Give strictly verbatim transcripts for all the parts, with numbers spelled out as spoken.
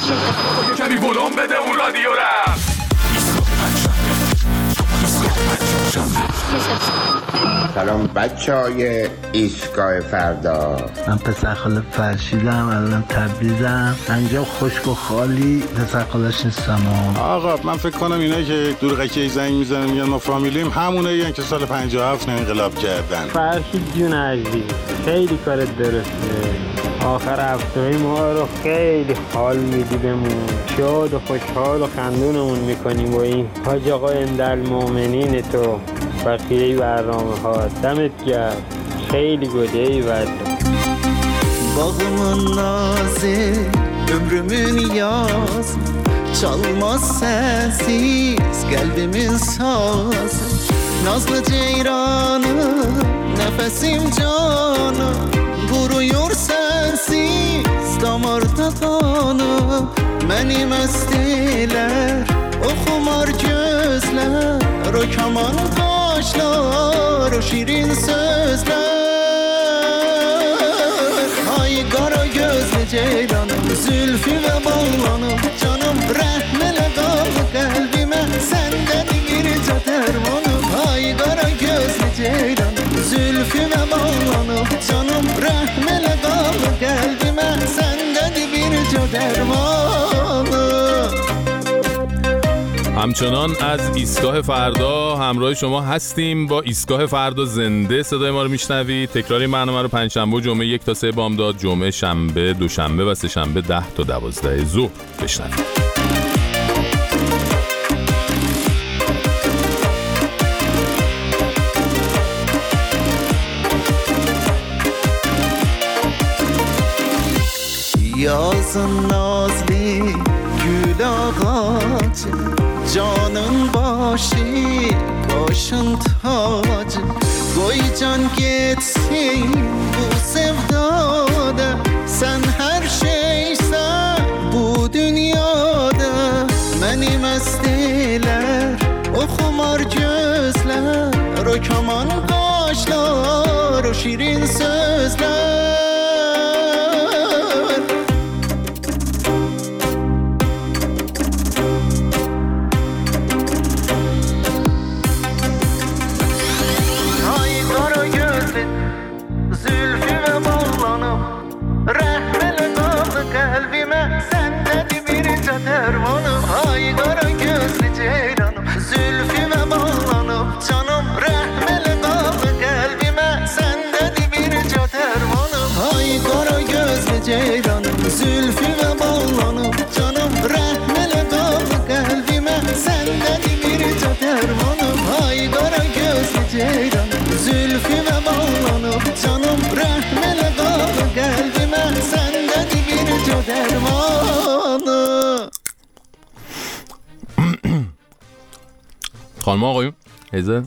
کمی ولوم بده اون رادیو رم. سلام بچه های ایستگاه فردا. من پسر خاله فرشیدم، الان تبریزم. انجام خشک و خالی پسر خالش نیستم. آقا من فکر کنم اینایی که دور قکی زنگ میزنن میگن ما فامیلیم همونه یعنی که سال پنجاه و هفت انقلاب کردن. فرشید جون عزیز خیلی کارت درسته. آخر هفته‌های ما رو خیلی حال میدی بمون، شاد و خوشحال و خندونمون میکنیم با این حاج آقا اندالمومنین تو بقیه برنامه ها. دمت گرم، خیلی گله ایوت. Bağımın nazi, ömrümün yaz. Çalmaz sensiz kalbimin sazı. Nazlı ceyranım, nefesim canım. Vuruyor sensiz damarda kanım. Beni mest eyler o xumar gözler, o kaman kaşlar, o şirin sözler. Ay kara gözlü ceylanım, zülfü ve bağlanım. Canım rahmele kaldı kalbime, senden girince dermanım. Ay kara gözlü ceylanım, zülfü ve bağlanım. Canım rahmele kaldı kalbime, senden girince dermanım. همچنان از ایستگاه فردا همراه شما هستیم با ایستگاه فردا زنده. صدای ما رو میشنوید. تکرار این برنامه رو پنجشنبه و جمعه یک تا سه بامداد، جمعه شنبه، دوشنبه و سه شنبه ده تا دوازده ظهر بشنوید. Yazın nazlı gül ağacı, canın başı, başın tacı. Koy can geçsin bu sevdada, sen her şeysen bu dünyada. Beni mest eyler o xumar gözler, o kaman kaşlar, o şirin sözler. Ceylanım, zülfü ve bağlanım. Canım rahmele kaldı kalbime, senden bir dermanım. Ay kara gözlü ceylanım, zülfü ve bağlanım. Canım rahmele kaldı kalbime, senden bir dermanım. خانم آقایون هزه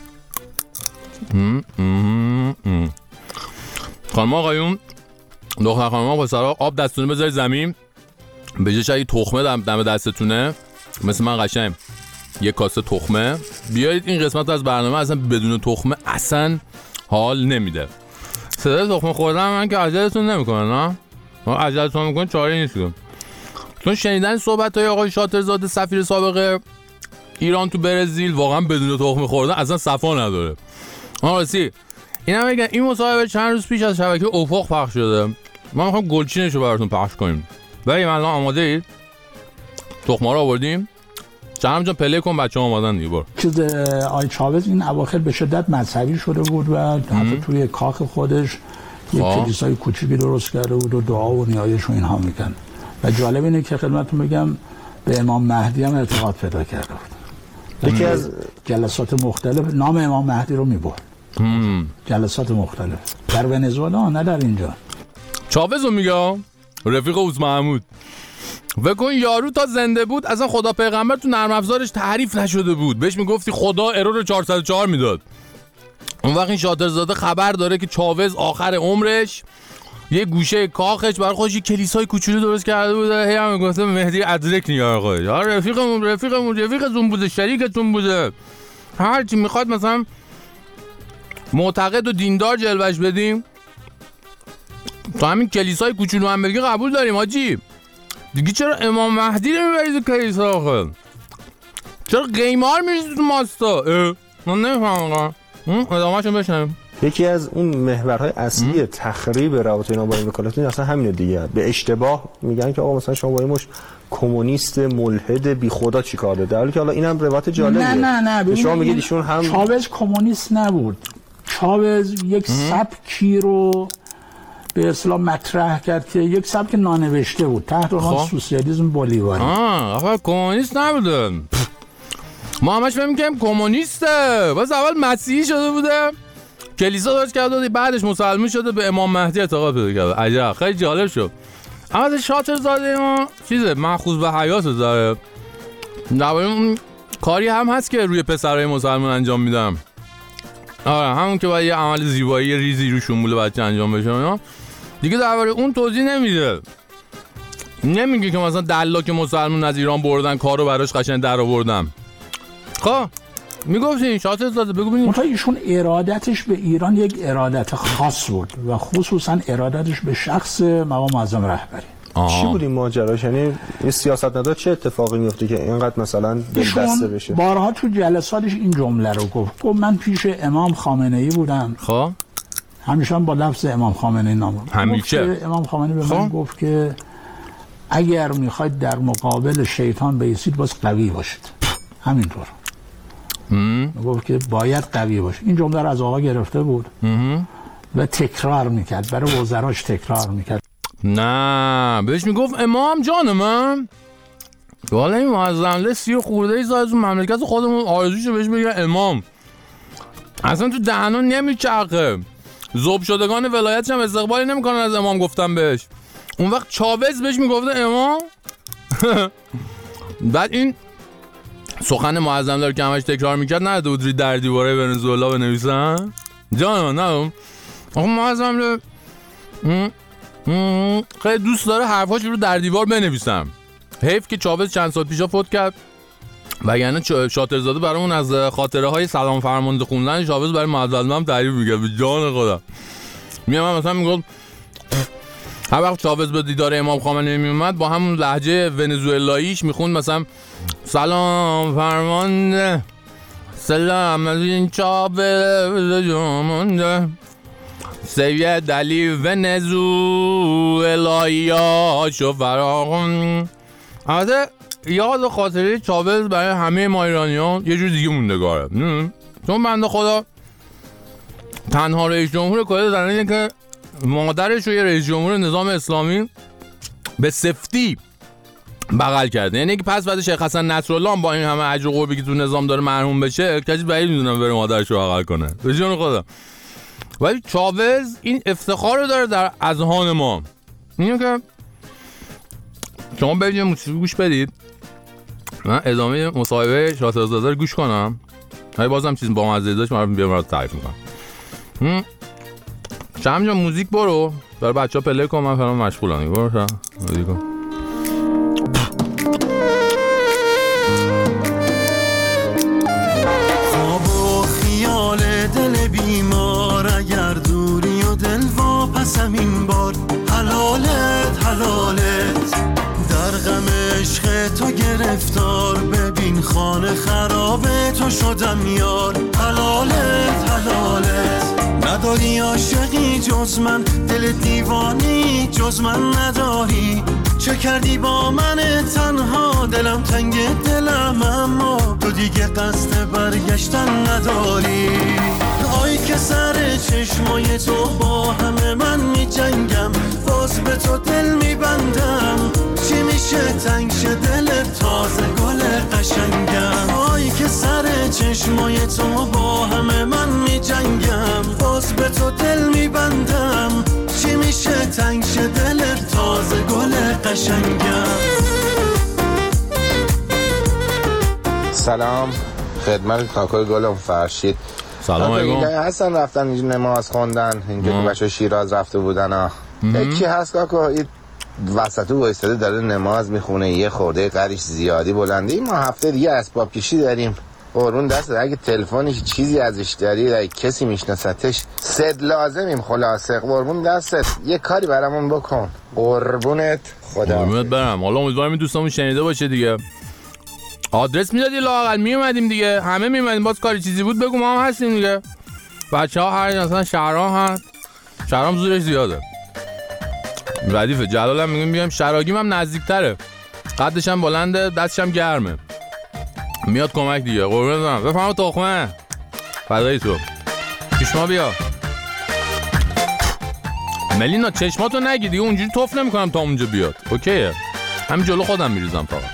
خانم آقایون دختر خانم پسرها آب دستتونه بذارید زمین. به جاش اگه تخمه دم, دم دستتونه مثل من قشنگ یه کاسه تخمه بیارید. این قسمت از برنامه اصلا بدون تخمه اصلا حال نمیده. صدای تخمه خوردن من که عجلتون نمیکنه، نه ما عجلتون میکنه چاره نیست. چون شنیدن صحبت های آقای شاطرزاده سفیر سابق ایران تو برزیل واقعا بدون تخمه خوردن اصلا صفا نداره. آقا راستی اینا میگن این مصاحبه چند روز پیش از شبکه افق پخش شده. ما میخوایم گلچینش رو براتون پخش کنیم. بریم الان آماده اید؟ تخمه رو آوردیم؟ جنم جان پله کن بچه‌ها آمادن دیگه. برو. چیز آی چاوز این اواخر به شدت مذهبی شده بود و حتی توی کاخ خودش یک کلیسای کوچیکی درست کرده بود و دعا و نیایش و اینها میکرد. و جالب اینه که خدمتتون بگم به امام مهدی هم اعتقاد پیدا کرده بود. یکی از جلسات مختلف نام امام مهدی رو میبرد. جلسات مختلف در ونزوئلا، نه در اینجا. چاوز رو میگه رفیق اوز محمود. وکن یارو تا زنده بود اصلا خدا پیغمبر تو نرم افزارش تعریف نشده بود. بهش میگفتی خدا ارور چهارصد و چهار میداد. اون وقت این شاطرزاده خبر داره که چاوز آخر عمرش یه گوشه کاخش برای خودش یه کلیسای کوچولو درست کرده بود. هی هم میگفته مهدی ادرک نیار خودش. یا رفیقمون رفیقمون رفیقتون بوده، شریکتون بوده. هر چی میخواد مثلا معتقد و دیندار جلوش بدیم. تو همین کلیسای کوچولو هم بگی قبول داریم حاجی. دیگه چرا امام مهدی رو میبرید کلیسا آخه؟ چرا قیمار میریزید تو ماستا؟ من نمیفهمم. ادامه‌شون بشنویم. یکی از اون محورهای اصلی ام. تخریب روابط اینا با این وکالتون اصلا همینه دیگه. به اشتباه میگن که آقا مثلا شما با این مش کمونیست ملحد بی خدا چیکار داره، در حالی که حالا اینم روایت جالبیه. نه نه نه شما میگید ایشون هم چاوز کمونیست نبود. چاوز یک ام. سبکی رو به اصطلاح مطرح کرد که یک سبک نانوشته بود تحت عنوان سوسیالیسم بولیواری. آه آخه کمونیست نبوده. ما همش فهم می‌کنیم کمونیسته. واسه اول مسیحی شده بوده. کلیسا درست کرده بود، بعدش مسلمان شده، به امام مهدی اعتقاد پیدا کرده. عجب، خیلی جالب شد. اما شاطرزاده ما چیزه مأخوذ به حیات داره. درباره اون کاری هم هست که روی پسرای مسلمان انجام میدم. آره همون که باید یه عمل زیبایی ریزی رو شمول بچه انجام بشه. دیگه درباره اون توضیح نمیده. نمیگه که مثلا دلاک مسلمان از ایران بردن کارو براش قشنگ در آوردم. خب میگفتین شاطرزاده بگو ببینیم. منتها ایشون ارادتش به ایران یک ارادت خاص بود و خصوصا ارادتش به شخص مقام معظم رهبری. آه. چی بود این ماجراش؟ یعنی این سیاستمدار چه اتفاقی میفته که اینقدر مثلا دلبسته بشه؟ بارها تو جلساتش این جمله رو گفت. گفت من پیش امام خامنه ای بودم. خب همیشه با لفظ امام خامنه ای نام. همیشه امام خامنه به من گفت که اگر میخواید در مقابل شیطان بایستید باز قوی باشید. همینطور. گفت که باید قوی باشه. این جمله رو از آقا گرفته بود ام. و تکرار میکرد، برای وزراش تکرار میکرد. نه بهش میگفت امام جان من. والا این معظم سی و خورده ای از مملکت خودمون آرزوشو بهش بگه امام. اصلا تو دهنا نمیچرخه. ذوب شدگان ولایتش هم استقبالی نمیکنن از امام گفتم بهش. اون وقت چاوز بهش میگفته امام. بعد این سخن معظم داره که همش تکرار میکرد، نه دودری در دیواره ونزوئلا بنویسن. جان من نه آخه معظم داره خیلی دوست داره حرفاش رو در دیوار بنویسم. حیف که چاوز چند سال پیشا فوت کرد، وگرنه شاطرزاده برامون از خاطره های سلام فرمانده خوندن چاوز برای معظم هم تعریف میگه. به جان خدا میام مثلا میگم هر وقت چاوز به دیدار امام خامنه‌ای میومد با همون لهجه ونزوئلاییش میخوند مثلا سلام فرمانده سلام از این چاوز جامونده سید علی ونزوئلاییاشو فراخون. البته یاد و خاطره چاوز برای همه ما ایرانیان یه جور دیگه موندگاره، چون بنده خدا تنها رئیس جمهور کره در اینه که مادرش رو یه رئیس جمهور نظام اسلامی به سفتی بغل کرده. یعنی که پس بعد شیخ حسن نصرالله با این همه اجر و قربی که تو نظام داره مرحوم بشه، کسی بعید میدونم بره مادرش رو بغل کنه. به جون خدا. ولی چاوز این افتخار رو داره در اذهان ما. اینه که شما برید یه موسیقی گوش بدید، من ادامه مصاحبه شاطرزاده رو گوش کنم، هی بازم چیز با مزه داشت من بیام برات تعریف میکنم. چند جا موزیک برو برای بچه ها پلی کن، من فرام مشغولم. برو شا موزیک کن. خواب و خیال دل بیمار، اگر دوری و دل واپسم این بار، حلالت حلالت در غم عشق تو گرفتار، ببین خانه خرابه تو شدم یار، حلالت حلالت نداری عاشقی جز من، دل دیوانی جز من نداری، چه کردی با من تنها، دلم تنگ دلم اما تو دیگه قصد برگشتن نداری. آی که سر چشمای تو با همه من می جنگم، باز به تو دل می بندم، چی میشه تنگ شه دلت تازه گل قشنگم. آی که سر چشمای تو با همه من می جنگم، باز به تو دل می بندم، چی میشه تنگ شه دلت تازه گل قشنگم. سلام خدمت کاکای گلم فرشید. سلام علیکم. هستن رفتن اینجا نماز خوندن اینجا که بچه شیراز رفته بودن ها. یکی هست کاکا این وسطو وایستاده داره نماز میخونه، یه خورده قریش زیادی بلنده. ما هفته دیگه اسباب کشی داریم، قربون دستت، اگه تلفنش چیزی ازش داری، اگه کسی میشناستش، صد لازمیم خلاصه. قربون دستت یه کاری برامون بکن. قربونت خدا. قربونت برم. حالا امیدوارم این دوستامون شنیده باشه دیگه. آدرس میدادی لااقل میومدیم دیگه، همه میومدیم. باز کاری چیزی بود بگو، ما هم هستیم دیگه. بچه‌ها هر مثلا شهرام هست، شهرام زورش زیاده. ردیفه جلالم میگم بیام، شراگیم هم نزدیک‌تره، قدش هم بلنده، دستش هم گرمه، میاد کمک دیگه. قربونت برم. بفهم تخمه فدای تو. چشما بیا ملینا، چشماتو نگی دیگه، اونجوری توف نمی‌کنم تا اونجا بیاد. اوکیه، همین جلو خودم میریزم فقط.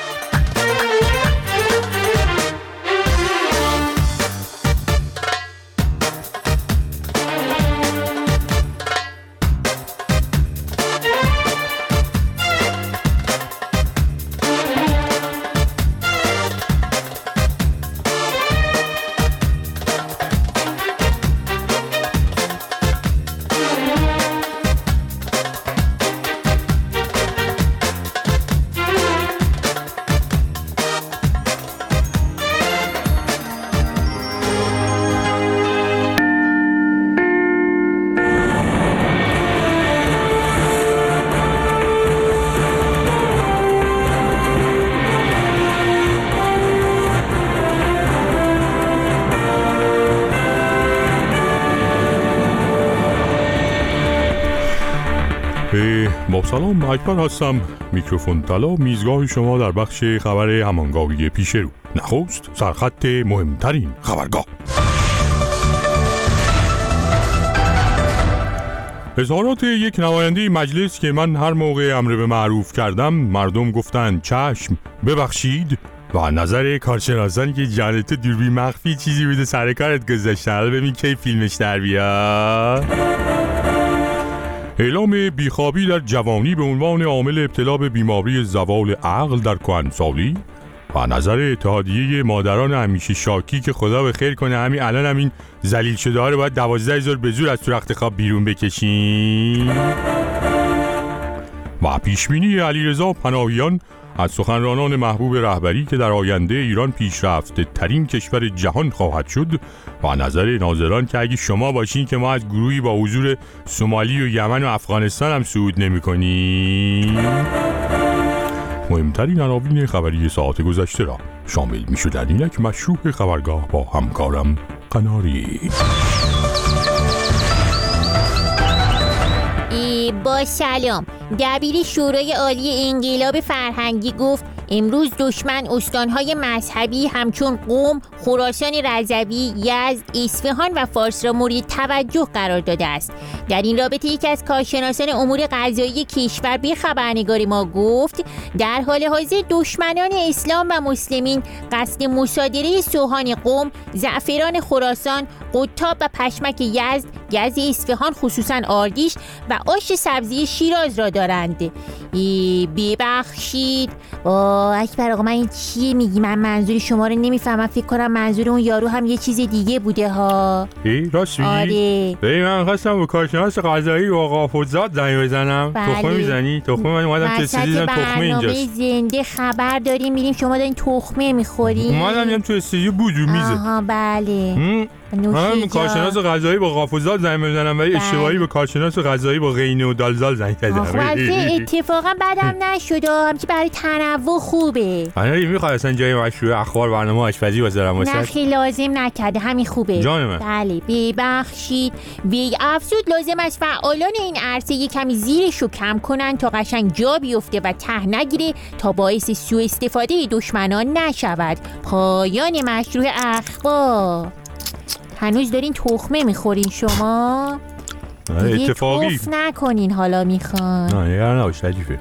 با سلام، اکبر هستم. میکروفون طلا میزگاه شما در بخش خبر همانگاهی پیش رو. نخست سرخط مهمترین خبرگاه. اظهارات یک نماینده مجلس که من هر موقع امر به معروف کردم مردم گفتن چشم ببخشید و نظر کارشناسانی که جانت دوربین مخفی چیزی بوده سر کارت گذاشتن. حالا ببین کی فیلمش در بیاد. اعلام بیخوابی در جوانی به عنوان عامل ابتلا به بیماری زوال عقل در کهنسالی و نظر اتحادیه مادران همیشه شاکی که خدا به خیر کنه همین الان همین ذلیل شده ها رو باید دوازده هزار به زور از تو رخت خواب بیرون بکشیم. و پیشبینی علیرضا پناهیان از سخنرانان محبوب رهبری که در آینده ایران پیشرفته ترین کشور جهان خواهد شد و نظر ناظران که اگه شما باشین که ما از گروهی با حضور سومالی و یمن و افغانستان هم صعود نمی کنیم. مهمترین عناوین خبری ساعت گذشته را شامل می شدن اینک مشروع خبرگاه با همکارم قناری. با سلام. دبیر شورای عالی انقلاب فرهنگی گفت امروز دشمن استانهای مذهبی همچون قم، خراسان رضوی، یزد، اصفهان و فارس را مورد توجه قرار داده است. در این رابطه یکی از کارشناسان امور قضایی کشور به خبرنگار ما گفت در حال حاضر دشمنان اسلام و مسلمین قصد مصادره سوهان قم، زعفران خراسان، قطاب و پشمک یزد، گز اصفهان خصوصا آردیش و آش سبزی شیراز را دارند. ببخشید اکبر آقا، من این چیه میگی؟ من منظور شما رو نمیفهمم. فکر کنم منظور اون یارو هم یه چیز دیگه بوده ها. ای راست میگی؟ آره. ببین من خواستم به کارشناس قضایی و آقا فوزاد زنگ بزنم. بله. تخمه میزنی؟ تخمه من اومدم که دیدم تخمه اینجاست. برنامه زنده خبر داریم میریم، شما دارین تخمه میخورین. اومدم میام تو استودیو بود رو میزه. آها بله. من به کارشناس قضایی با قافوزاد زنگ بزنم ولی اشتباهی به کارشناس قضایی با غینه و دالزال زنگ زدم. البته اتفاقا بعدم نشد، همچی برای تنوع خوبه. انا میخواد اصلا جای مشروع اخبار برنامه آشپزی بذارم واسه. نه خیلی لازم نکرده، همین خوبه. جان من. بله ببخشید. وی افزود لازم است فعالان این عرصه یک کمی زیرش رو کم کنن تا قشنگ جا بیفته و ته نگیره تا باعث سوء استفاده دشمنان نشود. پایان مشروع اخبار. هنوز دارین تخمه میخورین شما؟ اتفاقی توف نکنین حالا میخوان. نه نگران نباش ردیفه.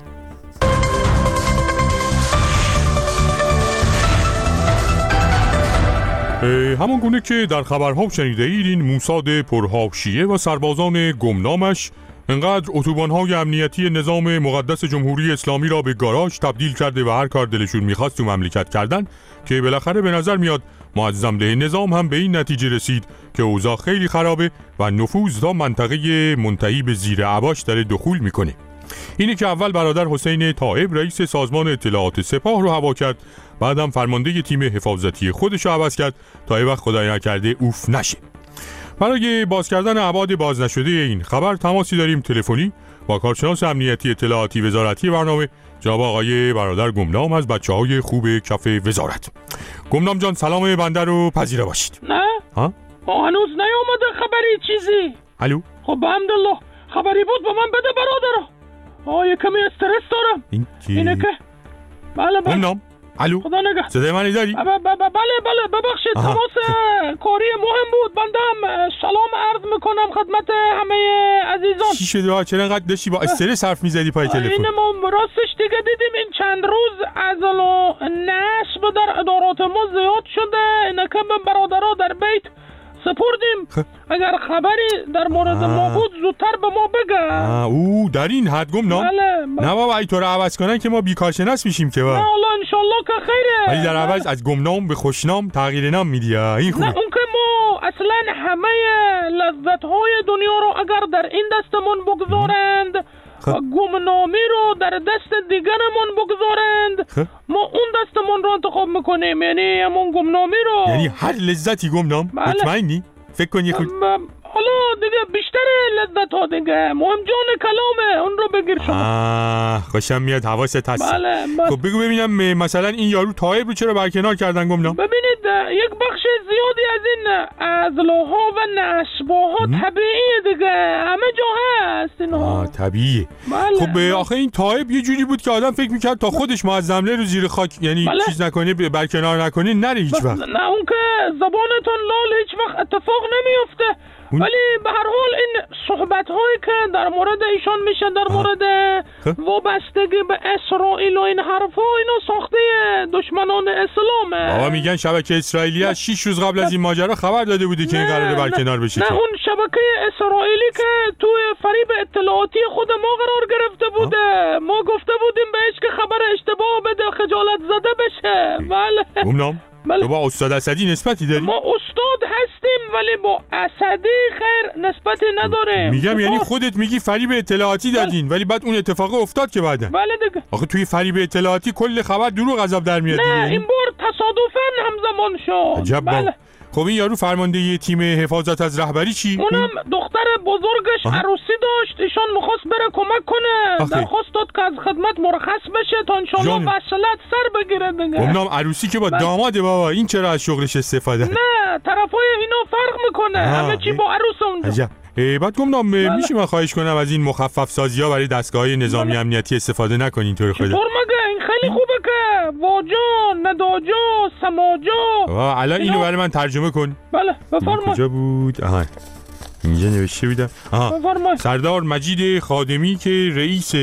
همان گونه که در خبرها شنیده اید این موساد پرحاشیه و سربازان گمنامش انقدر اتوبان‌های امنیتی نظام مقدس جمهوری اسلامی را به گاراژ تبدیل کرده و هر کار دلشون میخواست تو مملکت کردن که بالاخره به نظر میاد معظم‌ده نظام هم به این نتیجه رسید که اوضاع خیلی خرابه و نفوذ تا منطقه منتهی به زیر عباش داره دخول میکنه. اینی که اول برادر حسین طائب رئیس سازمان اطلاعات سپاه رو هوا کرد، بعدم فرمانده تیم حفاظتی خودش رو عوض کرد تا یه وقت خدای نکرده اوف نشه. برای باز کردن ابعاد باز نشده این خبر تماسی داریم تلفنی با کارشناس امنیتی اطلاعاتی وزارتی برنامه جناب آقای برادر گمنام از بچه‌های خوب کف وزارت. گمنام جان سلام بنده رو پذیرا باشید. نه ها هنوز نیومده خبری چیزی. الو خب الحمدلله خبری بود به من بده برادر. آه یه کمی استرس دارم. این کی؟ اینه که بله بله گمنام الو خدا نگه صدای منی داری؟ بله بله ببخشید تماس کاری مهم بود. بندم سلام عرض میکنم خدمت همه عزیزان. چی شده ها؟ چرا انقدر داشتی با استرس حرف میزدی پای تلفن؟ این ما راستش دیگه دیدیم این چند روز عزل و نصب در ادارات ما زیاد شده. اینکه به برادرها در بیت سپردیم خ... اگر خبری در مورد آه. ما بود زودتر به ما بگه. او در این حد گمنام؟ بله بله. نه بابا ای تو رو عوض کنن که ما بیکارشناس میشیم که با. نه الله انشالله که خیره. ولی در عوض از گمنام به خوشنام تغییر نام میدی این خوبه. نه اون که ما اصلا همه لذت های دنیا رو اگر در این دستمون بگذارند خ... گمنامی رو در دست دیگرمون بگذارند خ... ما اون دستمون رو انتخاب میکنیم، یعنی همون گمنامی رو. یعنی هر لذتی گمنام؟ بله. مطمئنی؟ فکر کن یه خود حالا دیگه بیشتر لذت ها دیگه مهم جان کلامه، اون رو بگیر شما. آه خوشم میاد حواست هست. بله بله. خب بگو ببینم مثلا این یارو طایب رو چرا برکنار کردن گمنام؟ ببینید یک بخش زیادی از این عزلها و نصبها طبیعیه دیگه، همه جا هست اینها. آه طبیعیه. بله. خب آخه این طایب یه جوری بود که آدم فکر میکرد تا خودش معظمله رو زیر خاک یعنی بله. چیز نکنه برکنار نکنه نره هیچ وقت. نه اون که زبانتون لال هیچ وقت اتفاق نمیفته. ولی به هر حال این صحبت هایی که در مورد ایشان میشه در مورد وابستگی به اسرائیل و این حرفا اینو ساخته دشمنان اسلامه. بابا میگن شبکه اسرائیلی از شش روز قبل از این ماجرا خبر داده بوده که این قراره برکنار بشه. نه اون شبکه اسرائیلی که توی فریب اطلاعاتی خود ما قرار گرفته بوده. ما گفته بودیم بهش که خبر اشتباه بده خجالت زده بشه. بله گمنام تو با استاد اسدی نسبتی داری؟ ما استاد هستیم ولی با اسدی خیر نسبتی نداریم. میگم یعنی خودت میگی فریب اطلاعاتی دادین ولی بعد اون اتفاق افتاد که بعدا. بله دیگه. آخه توی فریب اطلاعاتی کل خبر دروغ عذاب در میاد. نه این بار تصادفاً همزمان شد. عجب. بله. خب این یارو فرمانده ی تیم حفاظت از رهبری چی؟ اونم دختر بزرگش آه. عروسی داشت، ایشان میخواست بره کمک کنه. درخواست داد که از خدمت مرخص بشه تا انشالله وصلت سر بگیره دیگه. گمنام عروسی که با بله. داماده بابا این چرا از شغلش استفاده؟ نه طرفای اینا فرق میکنه. همه چی با عروس اونجا. عجب. بعد گمنام بله. میشه من خواهش کنم از این مخفف سازی ها برای دستگاه نظامی بله. امنیتی استفاده نکنین طور خدا. چطور مگه این خیلی خوبه که واجا، نداجا، سماجا. الان اینو برای من ترجمه کن. بله بفرمایید. کجا بود؟ آها اینجا نوشته بودم. آها سردار مجید خادمی که رئیس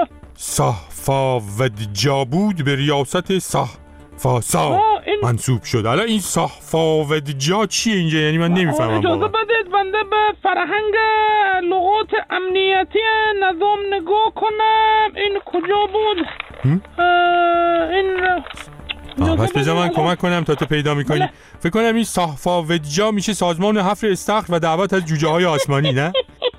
صحفاودجا بود به ریاست صحفاسا منصوب شد. الان این صحفاودجا چیه اینجا؟ یعنی من نمیفهمم. اجازه بدید بنده به فرهنگ لغات امنیتی نظام نگاه کنم. این کجا بود؟ این آه پس بذار من کمک کنم تا تو پیدا میکنی. بله. فکر کنم این صحفاودجا میشه سازمان حفر استخر و دعوت از جوجه های آسمانی نه؟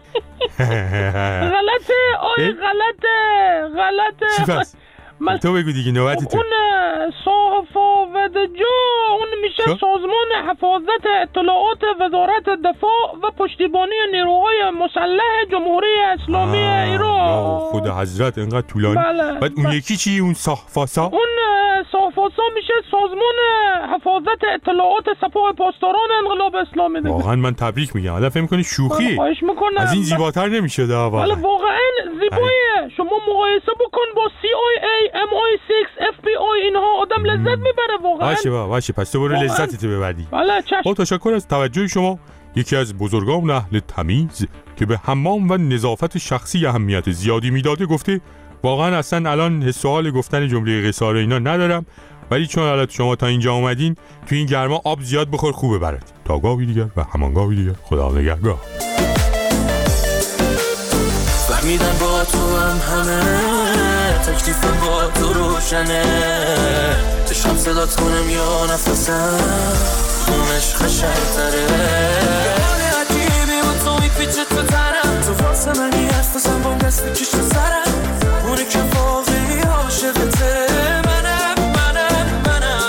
غلطه آی غلطه غلطه. چی پس؟ من... تو بگو دیگه نوبتی تو. اون صحفاودجا اون میشه سازمان حفاظت اطلاعات وزارت دفاع و پشتیبانی نیروهای مسلح جمهوری اسلامی ایران. خدا حضرت اینقدر طولانی. بله. بعد اون یکی چی اون صحفاسا؟ اون صحفاسا میشه سازمان حفاظت اطلاعات سپاه پاسداران انقلاب اسلامی دیگه. واقعا من تبریک میگم. آدم فکر می‌کنه شوخی. خواهش میکنم. از این زیباتر نمیشه واقعا. بله واقعا زیبایه. شما مقایسه بکن با سی آی ای، ام آی سیکس، اف بی آی اینها آدم لذت میبره واقعا. باشه باشه پس تو برو لذتت ببری. بله چشم. با تشکر از توجه شما. یکی از بزرگان اهل تمیز که به حمام و نظافت شخصی اهمیت زیادی میداده گفته واقعا اصلا الان حس و حال گفتن جمله قصار اینا ندارم ولی چون حالا شما تا اینجا اومدین تو این گرما آب زیاد بخور خوبه برات. تا گاهی دیگر و همان گاهی دیگر خدا نگهدار. فهمیدن با تو هم همه تکلیفم با تو روشنه چشم صدات کنم یا نفسم اون عشق خشرتره حال عجیبی با تو میپیچه تو ترم تو واسه منی حرف بزن با دست بکش تو سرم اونه که واقعی عاشقته منم منم منم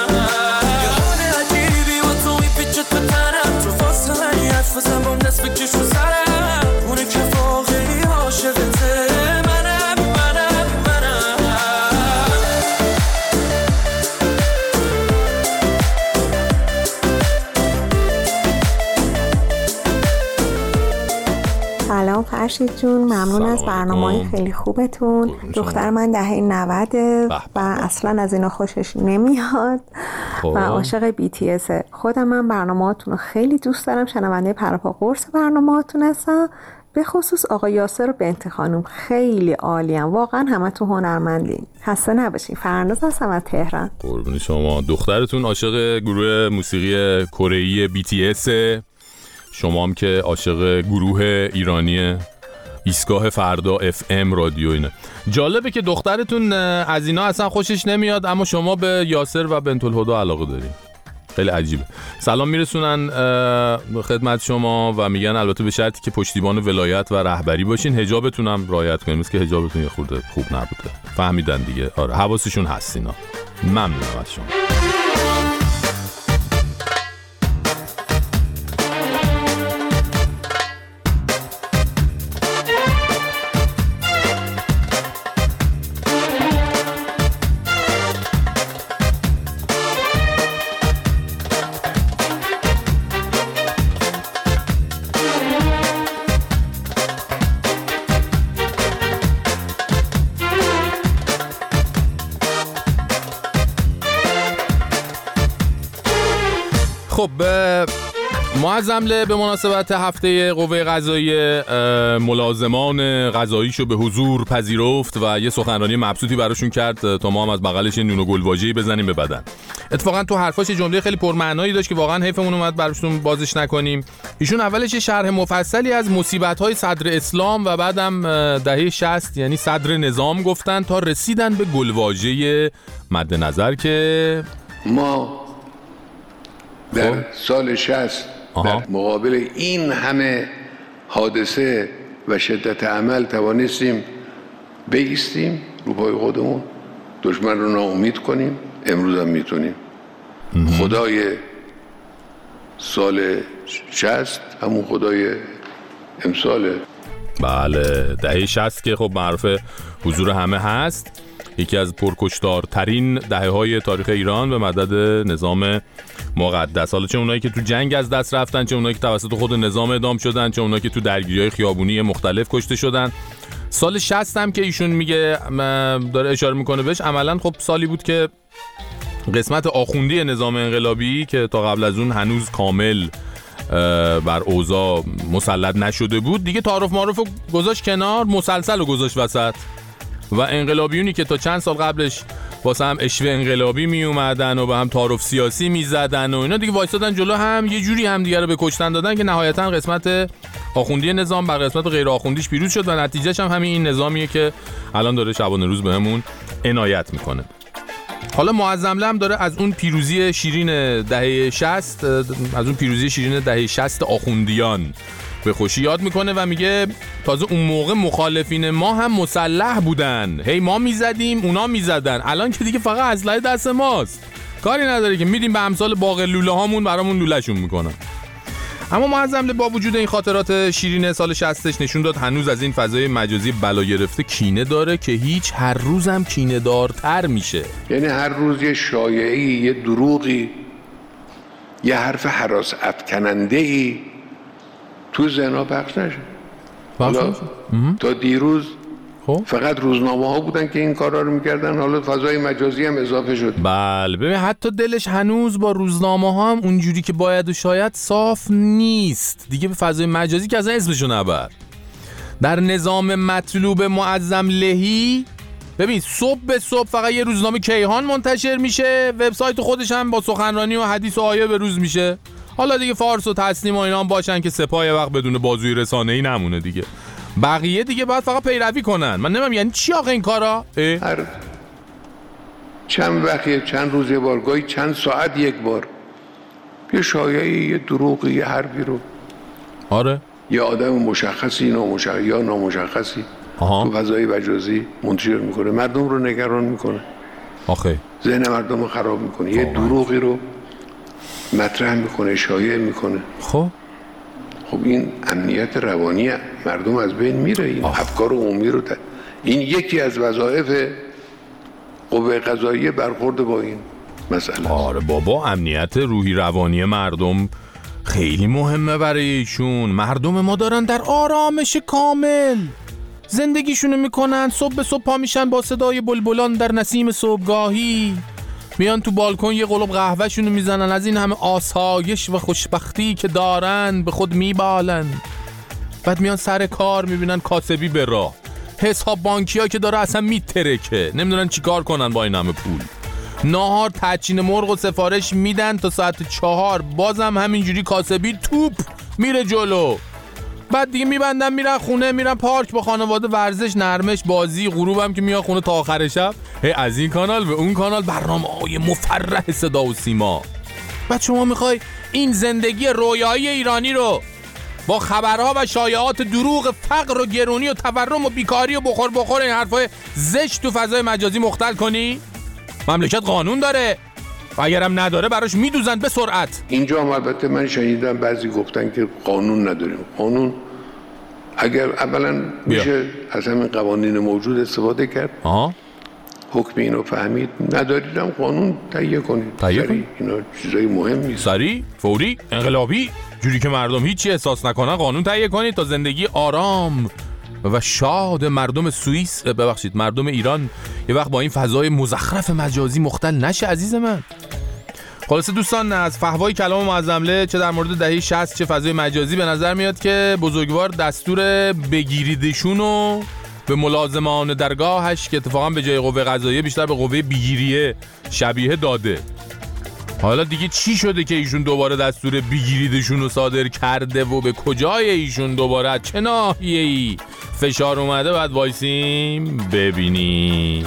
خورشید جون، ممنون از برنامه‌های خیلی خوبتون. دختر من دهه نود و اصلا از اینا خوشش نمیاد و عاشق بی تی اس. خودم من برنامه‌هاتون رو خیلی دوست دارم، شنونده پرپا قرص برنامه‌هاتون هستم، به خصوص آقا یاسر و بنت خانم خیلی عالیم، واقعا همه تو هنرمندین. خسته نباشین. فرناز هستم از تهران. قربون شما. دخترتون عاشق گروه موسیقی کره‌ای بی تی اس، شما هم که عاشق گروه ایرانی ایستگاه فردا اف ام رادیو اینه. جالبه که دخترتون از اینا اصلا خوشش نمیاد اما شما به یاسر و بنت الهدی علاقه دارین. خیلی عجیبه. سلام میرسونن خدمت شما و میگن البته به شرطی که پشتیبان ولایت و رهبری باشین، حجابتون هم رعایت کنین. مثل که حجابتون یه خورده خوب نبوده. فهمیدن دیگه. آره حواسشون هست اینا. ممنونم از شما. خب معظم به مناسبت هفته قوه قضاییه ملازمان قضاییشو به حضور پذیرفت و یه سخنرانی مبسوطی براشون کرد تا ما هم از بغلش نون و گلواژه‌ای بزنیم به بدن. اتفاقا تو حرفاش جمله خیلی پرمعنایی داشت که واقعا حیفمون اومد براشون بازش نکنیم. ایشون اولش شرح مفصلی از مصیبت‌های صدر اسلام و بعدم دهه شصت یعنی صدر نظام گفتن تا رسیدن به گلواژه مد نظر که ما در سال شصت در مقابل این همه حادثه و شدت عمل توانستیم بایستیم رو پای خودمون، دشمن رو ناامید کنیم. امروز هم میتونیم. خدای سال شصت همون خدای امساله. بله دهه شصت که خب معروف حضور همه هست، یکی از پرکشتارترین دهه‌های تاریخ ایران به مدد نظام مقدس. حالا چه اونایی که تو جنگ از دست رفتن، چه اونایی که توسط خود نظام اعدام شدن، چه اونایی که تو درگیری‌های خیابونی مختلف کشته شدن. سال شصت هم که ایشون میگه داره اشاره میکنه بهش، عملاً خب سالی بود که قسمت آخوندی نظام انقلابی که تا قبل از اون هنوز کامل بر اوضاع مسلط نشده بود دیگه تعارف معارف رو گذاشت کنار، مسلسل رو گذاشت وسط و انقلابیونی که تا چند سال قبلش واسه هم اشوه انقلابی می اومدن و به هم تعارف سیاسی می زدن و اینا دیگه وایسادن جلو هم، یه جوری هم دیگه رو به کشتن دادن که نهایتا قسمت آخوندی نظام بر قسمت غیر آخوندیش پیروز شد و نتیجهش هم همین این نظامیه که الان داره شبانه روز بهمون عنایت میکنه. حالا معظم هم داره از اون پیروزی شیرین دهه شصت، از اون پیروزی شیرین دهه شصت آخوندیان به خوشی یاد میکنه و میگه تازه اون موقع مخالفین ما هم مسلح بودن، هی ما میزدیم اونا میزدن، الان که دیگه فقط اسلحه دست ماست، کاری نداره که میدیم به امثال باقر لوله هامون برامون لولهشون میکنن. اما معظم با وجود این خاطرات شیرین سال شصتش نشون داد هنوز از این فضای مجازی بلا گرفته کینه داره که هیچ، هر روزم کینه دارتر میشه. یعنی هر روز یه شایعی، یه دروغی، یه حرف هراس افکننده‌ای تو ذهن‌ها پخش نشه. حالا تا دیروز خب؟ فقط روزنامه ها بودن که این کارا رو میکردن، حالا فضای مجازی هم اضافه شد. بله ببین حتی دلش هنوز با روزنامه ها هم اونجوری که باید و شاید صاف نیست دیگه، به فضای مجازی که اصلا اسمشو نبر. در نظام مطلوب معظم لهی ببین صبح به صبح فقط یه روزنامه کیهان منتشر میشه، وبسایت خودش هم با سخنرانی و حدیث و آیه به روز میشه. حالا دیگه فارس و تسنیم و اینا هم باشن که سپاه وقت بدون بازوی رسانه‌ای نمونه دیگه، بقیه دیگه باید فقط پیروی کنن. من نمیدونم یعنی چی آقا این کارا؟ هر چند وقت، چند روز یه بار، گاهی چند ساعت یک بار یه شایعی، یه دروغی، یه حرفی رو آره یه آدم مشخصی نامشخص یا نامشخصی آها. تو فضای مجازی منتشر میکنه، مردم رو نگران میکنه، آخه ذهن مردم رو خراب میکنه، یه دروغی رو مطرح میکنه، شایع میکنه. خب خب این امنیت روانی مردم از بین میره، این آه. افکار عمومی رو تا... این یکی از وظایف قوه قضاییه برخورد با این مسئله. آره بابا، امنیت روحی روانی مردم خیلی مهمه برای ایشون. مردم ما دارن در آرامش کامل زندگیشونو میکنن، صبح به صبح پا میشن با صدای بلبلان در نسیم صبحگاهی، میان تو بالکن یه قلوب قهوهشونو میزنن، از این همه آسایش و خوشبختی که دارن به خود میبالن. بعد میان سر کار میبینن کاسبی به راه، حساب بانکی ها که داره اصلا میترکه، نمیدونن چی کار کنن با این همه پول. ناهار تچین مرغ و سفارش میدن تا ساعت چهار، بازم همینجوری کاسبی توپ میره جلو. بعد دیگه میبندن میرن خونه، میرن پارک با خانواده، ورزش، نرمش، بازی، غروبم که میاد خونه تا آخر شب، هی از این کانال به اون کانال برنامه‌های مفرح صدا و سیما. بعد شما میخوای این زندگی رویایی ایرانی رو با خبرها و شایعات دروغ فقر و گرونی و تورم و بیکاری و بخور بخور این حرفای زشت تو فضای مجازی مختل کنی؟ مملکت قانون داره و اگرم نداره براش میدوزن به سرعت. اینجا هم البته من شنیدم بعضی گفتن که قانون نداریم. قانون اگر اولا میشه از همین قوانین موجود استفاده کرد. آه. حکم اینو فهمید، نداریدم قانون تهیه کنید. تهیه کنید. اینا چیزای مهمی. سریع، فوری، انقلابی، جوری که مردم هیچی احساس نکنن قانون تهیه کنید تا زندگی آرام و شاد مردم سوئیس، ببخشید مردم ایران یه وقت با این فضای مزخرف مجازی مختل نشه. عزیز من، خلاصه دوستان، از فحوای کلام معظمله چه در مورد دهه شصت چه فضای مجازی به نظر میاد که بزرگوار دستور بگیریدشونو به ملازمان درگاهش که اتفاقا به جای قوه قضاییه بیشتر به قوه بیگیریه شبیه داده. حالا دیگه چی شده که ایشون دوباره دستور بگیریدشون رو صادر کرده و به کجای ایشون دوباره چه ناحیه‌ای فشار اومده؟ بعد وایسیم ببینیم.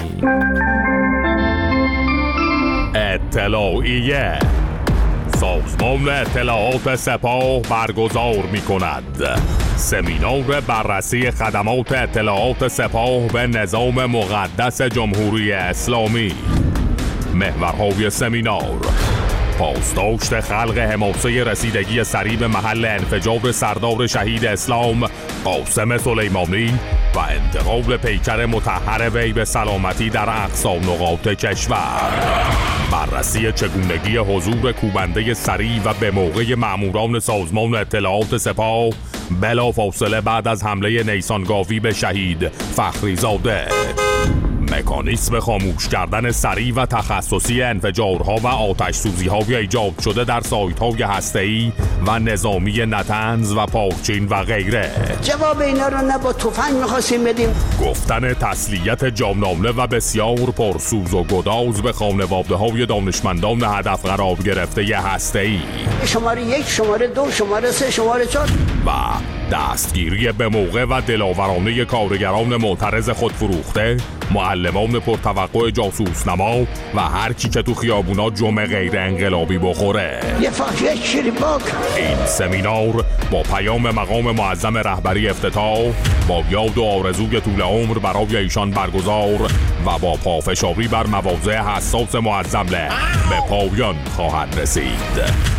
اطلاعیه: سازمان اطلاعات سپاه برگزار می کند سمینار بررسی خدمات اطلاعات سپاه به نظام مقدس جمهوری اسلامی. محورهای سمینار: پاسداشت خلق حماسه رسیدگی سریع به محل انفجار سردار شهید اسلام قاسم سلیمانی و انتقال پیکر مطهر وی به سلامتی در اقصا نقاط کشور. بررسی چگونگی حضور کوبنده سریع و به موقع مأموران سازمان اطلاعات سپاه بلافاصله بعد از حمله نیسانگاوی به شهید فخریزاده. مکانیسم خاموش کردن سریع و تخصصی انفجارها و آتش سوزی‌های ایجاد شده در سایت‌های هسته‌ای و نظامی نطنز و پارچین و غیره. جواب اینا رو نه با تفنگ می‌خواستیم بدیم. گفتن تسلیت جانانه و بسیار پرسوز و گداز به خانواده‌های دانشمندان هدف قرار گرفته هسته‌ای. شماره یک، شماره دو، شماره سه، شماره چهار و دستگیری به موقع و دلاورانه کارگران معترض خودفروخته، معلمان پرتوقع جاسوس نما و هر کی که تو خیابونا جمع غیر انقلابی بخوره. یه فاکیه شیری باک. این سمینار با پیام مقام معظم رهبری افتتاح، با یاد و آرزوی طول عمر برای ایشان برگزار و با پافشاری بر مواضع حساس معظمله به پایان خواهد رسید.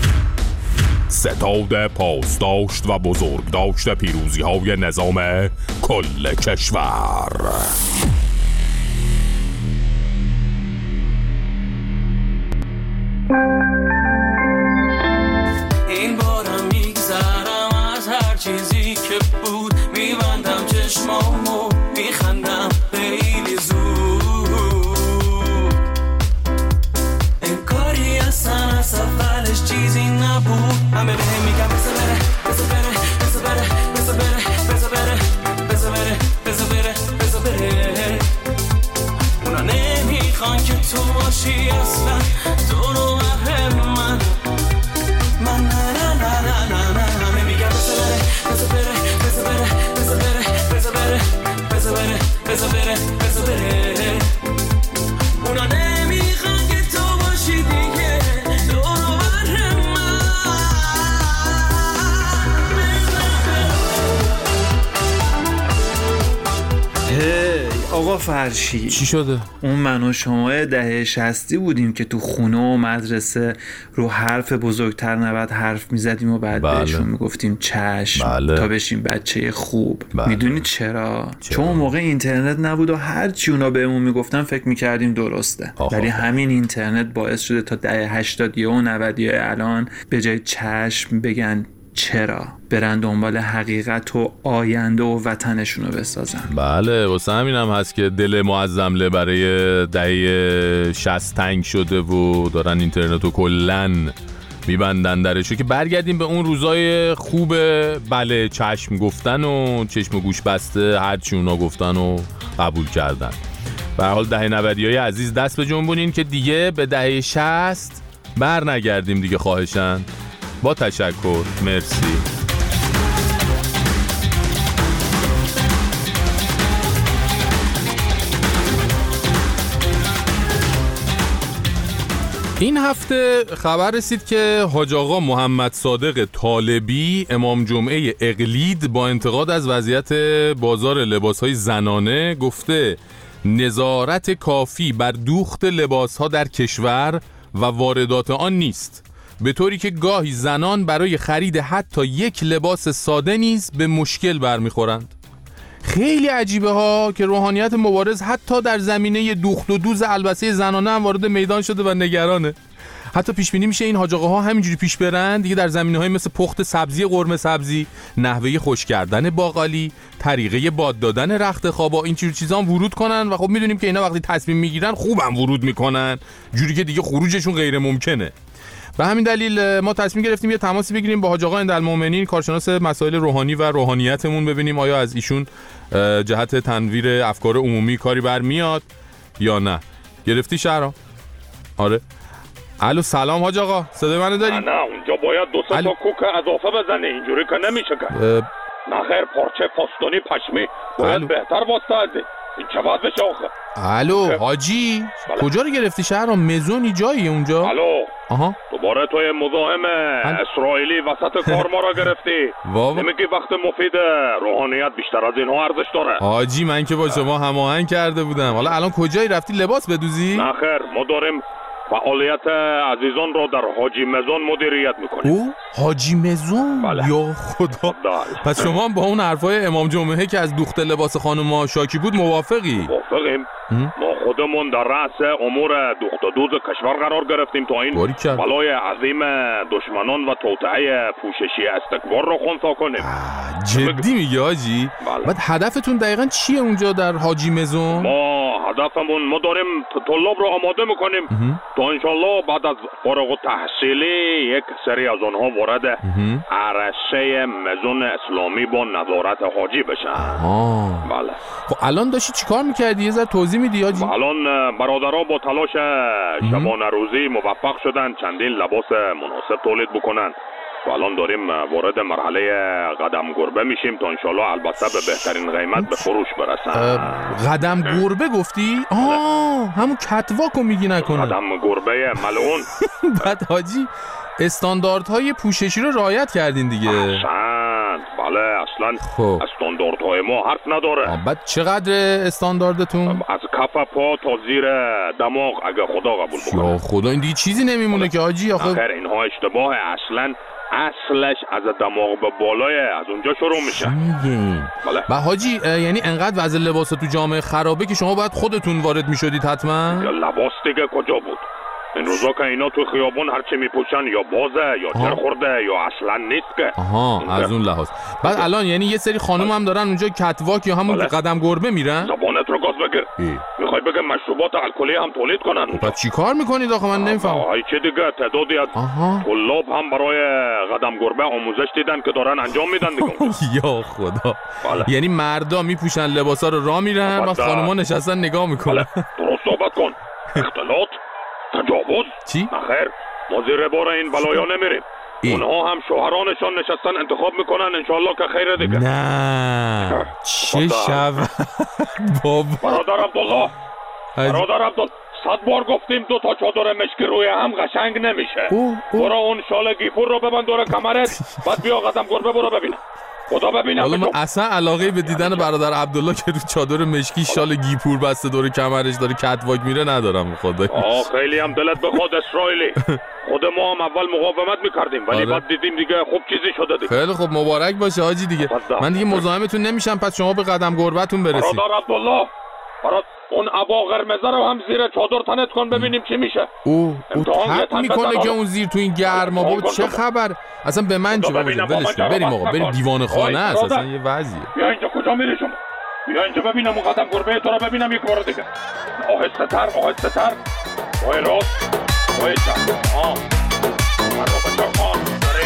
ستاد پاسداشت و بزرگداشت پیروزی های نظام کل کشور. این بارم میگذرم از هر چیزی که بود، میبندم چشمامو میخندم خیلی زود. این کاری اصلا از اولش چیزی نبود. همه به هم میگم بزا بره بزا بره بزا بره بزا بره بزا بره بزا بره بزا بره بزا بره آقا فرشی چی شده؟ اون من و شما دهه شصتی بودیم که تو خونه و مدرسه رو حرف بزرگتر نباید حرف میزدیم و بعد بله. بهشون میگفتیم چشم بله. تا بشیم بچه خوب. بله. میدونی چرا؟ چرا؟ چون اون موقع اینترنت نبود و هر چی اونا بهمون میگفتن فکر میکردیم درسته. ولی همین اینترنت باعث شده تا دهه هشتاد و نود الان به جای چشم بگن چرا، برن دنبال حقیقت و آینده و وطنشونو بسازن. بله واسه همین هم هست که دل معظمله برای دهه شصت تنگ شده و دارن اینترنتو کلن میبندن درشو که برگردیم به اون روزای خوب بله چشم گفتن و چشم و گوش بسته هرچی اونا گفتن و قبول کردن. به هر حال دهه نودیای عزیز دست به جنبونین که دیگه به دهه شصت بر نگردیم دیگه خواهشن. با تشکر، مرسی. این هفته خبر رسید که حاج آقا محمد صادق طالبی امام جمعه اقلید با انتقاد از وضعیت بازار لباسهای زنانه گفته نظارت کافی بر دوخت لباسها در کشور و واردات آن نیست، به طوری که گاهی زنان برای خرید حتی یک لباس ساده نیز به مشکل برمیخورند. خیلی عجیبه ها که روحانیت مبارز حتی در زمینه دوخت و دوز البسه زنانه هم وارد میدان شده و نگرانه. حتی پیش بینی میشه این حاج آقاها همینجوری پیش برن دیگه در زمینه‌های مثل پخت سبزی قرمه سبزی، نحوه خشک کردن باقالی، طریقه باد دادن رخت خوابا، این چیز چیزا ورود کنن و خب میدونیم که اینا وقتی تصمیم میگیرن خوبم ورود میکنن، جوری که دیگه خروجشون غیر ممکنه. به همین دلیل ما تصمیم گرفتیم یه تماسی بگیریم با حاج آقا عندالمؤمنین کارشناس مسائل روحانی و روحانیتمون، ببینیم آیا از ایشون جهت تنویر افکار عمومی کاری برمیاد یا نه. گرفتی شهرام؟ آره. الو سلام حاج آقا، صدای منو داری؟ نه اونجا باید دو سه تا کوک اضافه بزنه، اینجوری که نمیشه که. نه خیر پارچه پاستونی پشمی باید بهتر واسطه از این چه باید بشه آخه. الو حاجی بله. کجا رو گرفتی شهرام؟ مزونی جایی اونجا؟ الو آها دوباره توی مزاحم اسرائیلی وسط کار ما را گرفتی. نمیگی وقت مفید روحانیت بیشتر از اینها ارزش داره؟ حاجی من که با شما هماهنگ کرده بودم، حالا الان کجایی رفتی لباس بدوزی؟ نه خیر ما داریم فعالیت عزیزان رو در حاجی مزون مدیریت میکنیم. او حاجی مزون؟ بله. یا خدا بله. پس شما با اون حرفای امام جمعه که از دوخت لباس خانوما شاکی بود موافقی؟ موافقیم. ما خودمون در رأس امور دوخت و دوز کشور قرار گرفتیم تا این بلای عظیم دشمنان و توطئه پوششی استکبار رو خنثی کنیم. جدی میگی حاجی؟ بله. بعد هدفتون دقیقاً چیه اونجا در حاجی مزون؟ ما هدفمون ما داریم طلاب رو آماده میکنیم تا انشالله بعد از فارغ التحصیلی یک سری از اونها وارد عرصه مزون اسلامی با نظارت حاجی بشن. آه. بله. خب الان داشتی چیکار میکردی؟ یه ذره توضیح میدی حاجی؟ الان برادرها با تلاش شبانه روزی موفق شدن چندین لباس مناسب تولید بکنن و الان داریم وارد مرحله قدم گربه میشیم تا انشالله البته به بهترین قیمت به فروش برسن. قدم گربه گفتی؟ آه همون کتواکو میگی نکنه؟ قدم گربه ملعون. بعد حاجی استانداردهای پوششی رو رعایت کردین دیگه؟ احسنت بله اصلا خب. استانداردهای ما حرف نداره. بعد چقدر استانداردتون؟ از کف پا تا زیر دماغ اگه خدا قبول بکنه. یا خدا این دیگه چیزی نمیمونه که حاجی آخه. آخر اینها اشتباه اصلا اصلش از دماغ به بالای از اونجا شروع میشه. بله. و حاجی یعنی انقدر وضع لباس تو جامعه خرابه که شما باید خودتون وارد میشدید حتما؟ یا لباس دیگه کجا بود؟ این روزا که اینا تو خیابون هرچی میپوشن یا بازه یا جر خورده یا اصلا نیست که. آها از اون لحاظ. بعد الان یعنی یه سری خانم هم دارن اونجا کتواک یا همون قدم گربه میرن؟ زبانت رو گاز بگیر. میخوای بگه مشروبات الکلی هم تولید کنن؟ بعد چی کار میکنید آخه من نمیفهمم. آهای چه دیگه تعدادی از طلاب هم برای قدم گربه آموزش دیدن که دارن انجام میدن دیگه. یا خدا. یعنی مردا میپوشن لباسا رو راه میرن و خانوما نشستن نگاه میکنن. درست صحبت کن. اختلاط تجاوز؟ چی؟ نخیر ما زیر بار این بلایا نمیریم. اونها هم شوهرانشان نشستن انتخاب میکنن انشالله که خیره دیگه. نه چه شب بابا. برادر عبدالله برادر عبدالله صد بار گفتیم دو تا چادر مشکی روی هم قشنگ نمیشه. برو اون شال گیفور رو ببند دور کمرت بعد بیا قدم گربه برو ببینم. خدا ببینم. حالا من اصلا علاقه به دیدن برادر عبدالله که رو چادر مشکی شال گیپور بسته دور کمرش داره کتواک میره ندارم خدا. آه خیلی هم دلت بخواد اسرائیلی. خود ما هم اول مقاومت میکردیم ولی بعد دیدیم دیگه خوب چیزی شده دیگه. خیلی خوب مبارک باشه حاجی دیگه. من دیگه مزاحمتون نمیشم پس شما به قدم گربتون برسید. برادر عبدالله برات اون عبا قرمزه رو هم زیر چادر تنت کن ببینیم چی میشه. او او تق میکنه که اون زیر تو این گرما بابا چه خبر اصلا به من چه ولش کن بریم آقا بریم دیوان خانه است اصلا یه وضعیه. بیا اینجا کجا میری شما؟ بیا اینجا ببینم اون قدم گربه تو رو ببینم یک بار دیگه. آهسته تر آهسته تر وای راست وای چپ آه من رو بچرخان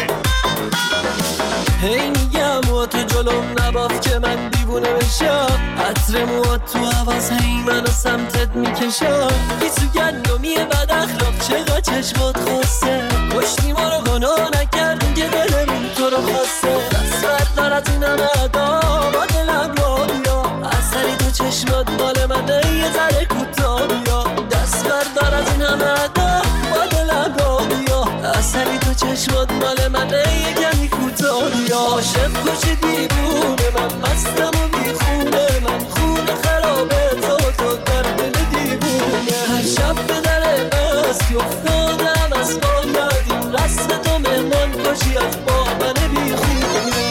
هی میگم و تو جلوم نباف که من دیوونه بشم عطر موات تو عوض هی منو سمتت میکشم بیسو گندمیه بد اخلاق چقدر چشمات خواسته کشتی ما رو گناه نکردیم که دلمون تو رو خواسته دست بردار از این همه ادا با دلم را بیا اثری تو چشمات مال منه یه ذره کوتاه بیا دست بردار از این همه ادا با دلم را بیا اثری تو چشمات مال منه یه کمی کوتاه بیا عاشق کشی دیوونه من مستم و بیخونه من خونه خرابه تو تو در دل دیوونه هر شب به در بستی افتادم از با یادیم رسم تو مهمان کشی از با من بیخونه.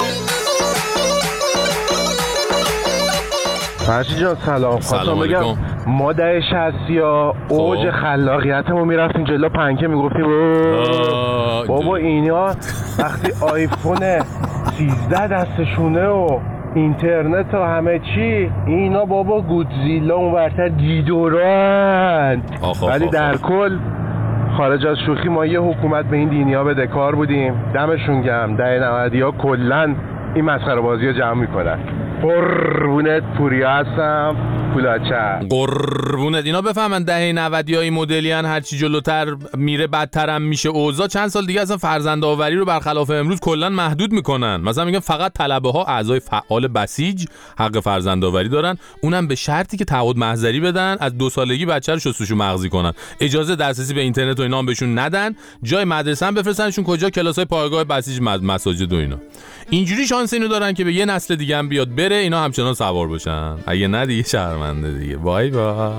فرشی جان سلام. سلام علیکم. ما در شصتی ها اوج خلاقیتمون میرفتیم جلو پنکه میگفتیم بابا اینا وقتی آیفون سیزده دستشونه و اینترنت و همه چی اینا بابا گودزیلا اون ورتر دیدوران ولی در کل خارج از شوخی ما یه حکومت به این دینی ها بدهکار بودیم دمشون گرم در نودی ها کلن این مسخره بازی رو جمع میکنن. قربونت پوریا هستم پولاچر. قربونت اینا بفهمن دهه نودی های مدلی ان هرچی جلوتر میره بدترم میشه اوضاع چند سال دیگه اصلا فرزند آوری رو برخلاف امروز کلا محدود میکنن. مثلا میگن فقط طلبه ها اعضای فعال بسیج حق فرزند آوری دارن اونم به شرطی که تعهد محضری بدن از دو سالگی بچه رو شستشو مغزی کنن اجازه دسترسی به اینترنت و اینا هم بهشون ندن جای مدرسه هم بفرستنشون کجا کلاسای پایگاه بسیج مساجد و اینا. اینجوری شانس اینو دارن که به یه نسل دیگه هم بیاد بره اینا همچنان سوار باشن اگه نه دیگه شرمنده دیگه. بای بای.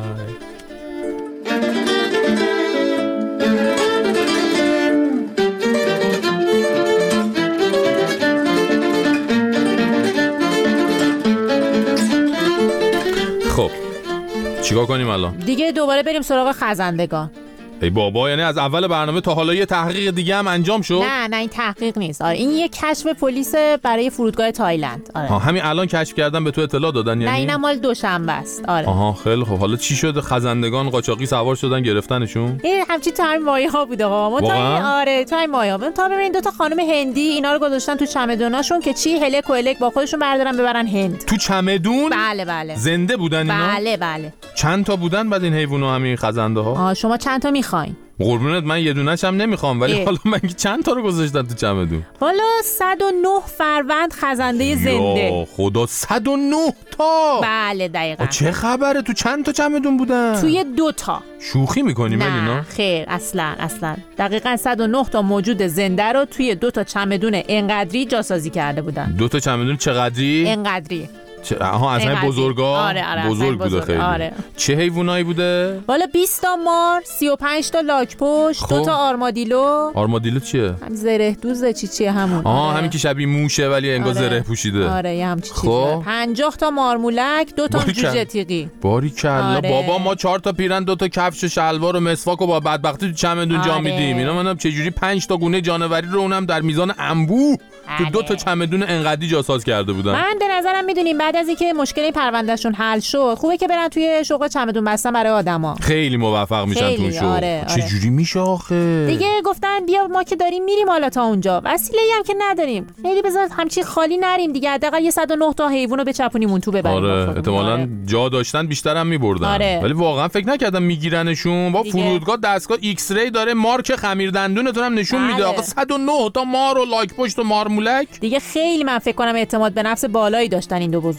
خب چیکار کنیم الان؟ دیگه دوباره بریم سراغ خزندگان. ای بابا یعنی از اول برنامه تا حالا یه تحقیق دیگه هم انجام شد؟ نه نه این تحقیق نیست. آره این یه کشف پلیس برای فرودگاه تایلند. آره. ها همین الان کشف کردن به تو اطلاع دادن یعنی؟ نه اینم مال دوشنبه است. آره. آها خیلی خب حالا چی شده خزندگان قاچاقی سوار شدن گرفتنشون؟ این همچین تا همین مایه ها بوده ها. ما تا آره تا همین مایه ها. تا ببینید دو تا خانم هندی اینا رو گذاشتن تو چمدوناشون که چی هلک و هلک با خودشون بردارن ببرن هند. تو چمدون؟ بله بله. زنده بودن اینا؟ بله بله. چند تا بودن بعد این حیونا همین خزنده ها؟ آ شما چند تا میخواین؟ قربونت من یه دونه‌ش هم نمیخوام ولی حالا من چند تا رو گذاشتن تو چمدون؟ والا صد و نه فروند خزنده زنده. یا خدا صد و نه تا. بله دقیقاً. چه خبره تو چند تا چمدون بودن؟ توی دو تا. شوخی می‌کنی ملینا؟ نه خیر اصلا اصلا. دقیقاً صد و نه تا موجود زنده رو توی دو تا چمدون انقدری جاسازی کرده بودن. دو تا چمدون چقدری؟ انقدری. آها از همه بزرگا؟ آره آره بزرگ بوده خیلی. آره. چه حیوانایی بوده؟ والا بیست تا مار، سی و پنج تا لاک‌پشت، دو تا آرمادیلو. آرمادیلو چیه؟ هم زره دوزه چی چیه همون. آها آره. همین که شبیه موشه ولی انگار آره. زره پوشیده. آره یه همچین چیزه. پنجاه تا مارمولک، دو تا جوجه تیغی. باریکلا آره. بابا ما چهار تا پیرن، دو تا کفش و شلوار و مسواک و با بدبختی تو چمدون آره. جا میدیم. اینا منم چه جوری پنج تا گونه جانوری رو اونم در میزان انبوه تو دو تا چمدون انقدی جاساز کرده بودن. من به نظرم میدونیم بعد از اینکه مشکل پروندهشون حل شد خوبه که برن توی شغل چمدون بستن برای آدما. خیلی موفق میشن تو شغل. آره، آره. چه جوری میشه آخه؟ دیگه گفتن بیا ما که داریم میریم حالا تا اونجا وسیله‌ای هم که نداریم. خیلی بذار همچی خالی نریم دیگه. حداقل یه صد و نه تا حیوانو بچپونیم اون تو ببریم. آره احتمالاً آره. جا داشتن بیشتر هم میبردن. آره. ولی واقعا فکر نکردم میگیرنشون. با فرودگاه دستگاه ایکس ری داره مارک خمیر دندونتون هم نشون بله. میده. آقا صد و نه تا مار و لاک پشت و مارمولک. دیگه خیلی من فکر کنم اعتماد به نفس بالایی داشتن این دو بزرگ.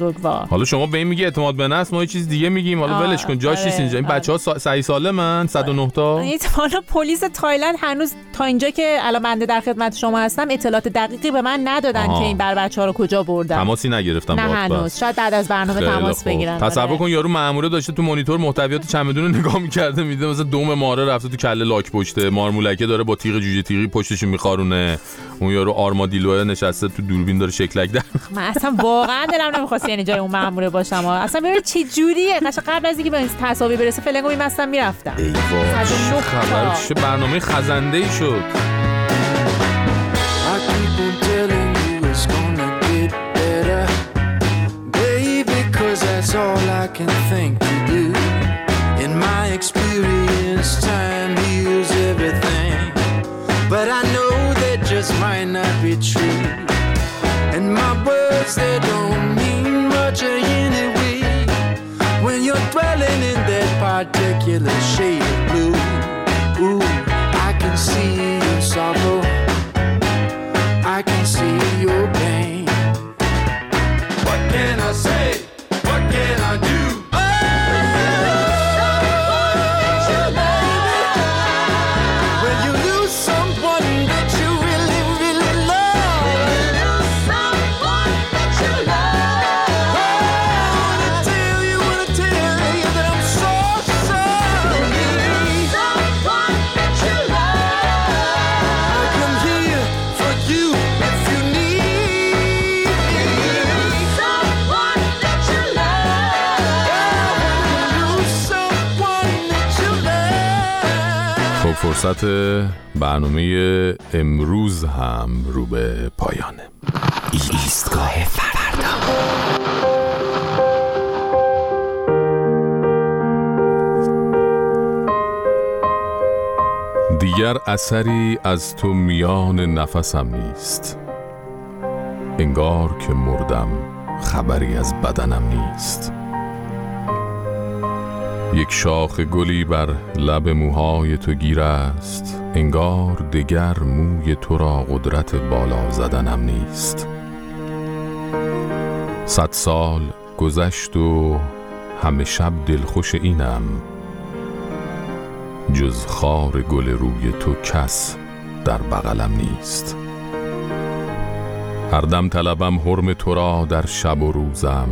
بزرگوار. حالا شما به این میگی اعتماد به نفس، ما یه چیز دیگه میگیم. حالا ولش کن، جاش نیست اینجا. این بچه‌ها صحیح سالمن صد و نه تا. حالا پلیس تایلند هنوز تا اینجا که الان بنده در خدمت شما هستم اطلاعات دقیقی به من ندادن آها. که این بر بچه‌ها رو کجا بردن. تماسی نگرفتم نه هنوز. شاید بعد از برنامه تماس بگیرن. تصور کن یارو مأموره داشته تو مانیتور محتویات چمدون رو نگاه می‌کرده، میده مثلا دوم ماره رفته تو کله لاک پشته، مارمولکه داره با تیغ جوجه تیغی پشتش میخارونه، اون یارو آرمادیلو نشسته تو دوربین داره شکلک در. من اصلا واقعا دلم نمی‌خواست یعنی جای اون مأموره باشم. اصلا ببین چه جوریه. قشنگ قبل از اینکه به این تصاویر برسه فلنگو می‌مستم میرفتم. ای وای خبر چه برنامه خزنده‌ای شد. That's all I can think to do. In my experience, time heals everything. But I know that just might not be true. And my words, they don't mean much anyway. When you're dwelling in that particular shade of blue. Ooh, I can see your sorrow. I can see your pain. What can I say? What can I do? When you lose someone that you really, really love. When you lose someone that you love. I wanna tell you, wanna tell you that I'm so sorry. When you lose someone that you love. I come here for you if you need me. Someone that you خب فرصت برنامه امروز هم رو به پایانه. ایستگاه فردا. دیگر اثری از تو میان نفسم نیست، انگار که مردم خبری از بدنم نیست. یک شاخ گلی بر لب موهای تو گیر است، انگار دگر موی تو را قدرت بالا زدنم نیست. صد سال گذشت و همه شب دلخوش اینم، جز خار گل روی تو کس در بغلم نیست. هر دم طلبم حرم تو را در شب و روزم،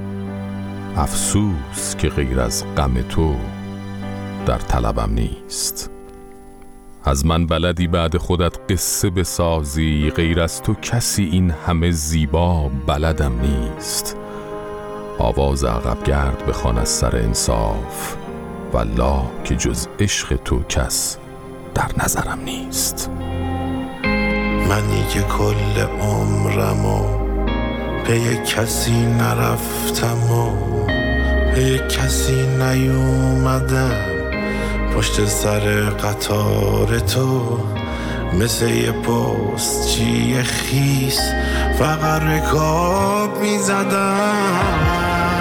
افسوس که غیر از غم تو در طلبم نیست. از من بلدی بعد خودت قصه بسازی، غیر از تو کسی این همه زیبا بلدم نیست. آواز عقب گرد بخوان از سر انصاف، والله که جز عشق تو کس در نظرم نیست. منی که کل عمرمو پی کسی نرفتم و پی کسی نیومدم، پشت سر قطار تو مثل یه پست چیه خیس فقط رکاب میزدم.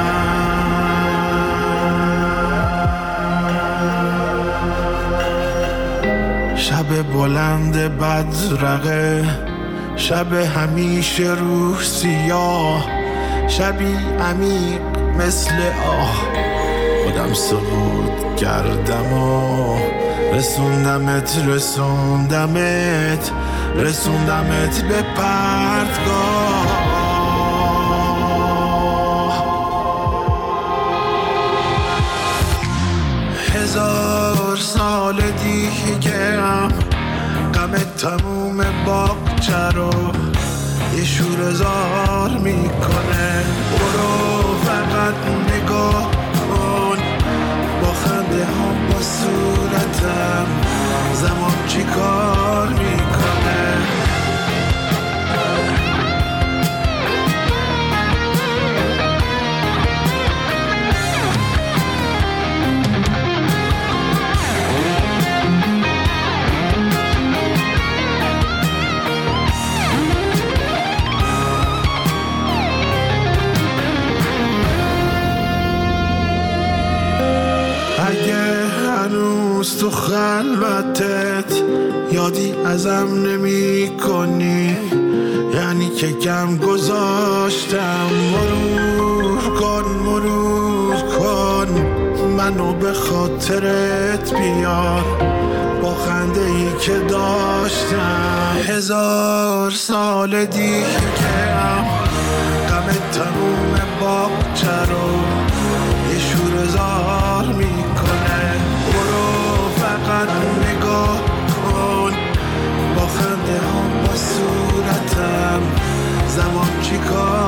شب بلند بدرقه، شب همیشه روح سیاه، شبی عمیق مثل آه، خودم سقوط کردم و رسوندمت رسوندمت رسوندمت به پرتگاه. هزار سال دیگه هم غم تموم باغچه رو یه شور زار میکنه. برو فقط نگاه کن با خنده ها با صورتم، زمان چی کار میکنه. تو خلوتت یادی ازم نمی کنی، یعنی که کم گذاشتم. برو مرور کن منو به خاطرت بیار با خنده ای که داشتم هزار سال دیگه غم تموم باغچه رو یه شور زار میکنه برو فقط نگاه کن با خنده هم با صورتم زمان چی کار